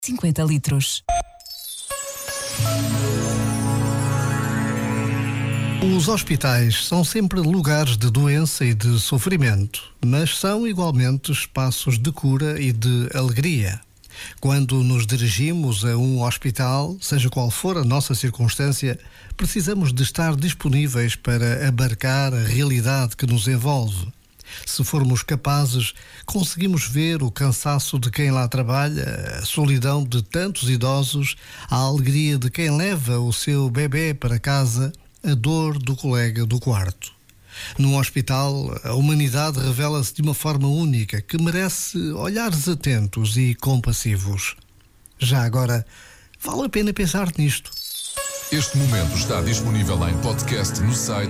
50 litros. Os hospitais são sempre lugares de doença e de sofrimento, mas são igualmente espaços de cura e de alegria. Quando nos dirigimos a um hospital, seja qual for a nossa circunstância, precisamos de estar disponíveis para abarcar a realidade que nos envolve. Se formos capazes, conseguimos ver o cansaço de quem lá trabalha, a solidão de tantos idosos, a alegria de quem leva o seu bebê para casa, a dor do colega do quarto. Num hospital, a humanidade revela-se de uma forma única que merece olhares atentos e compassivos. Já agora, vale a pena pensar nisto. Este momento está disponível em podcast no site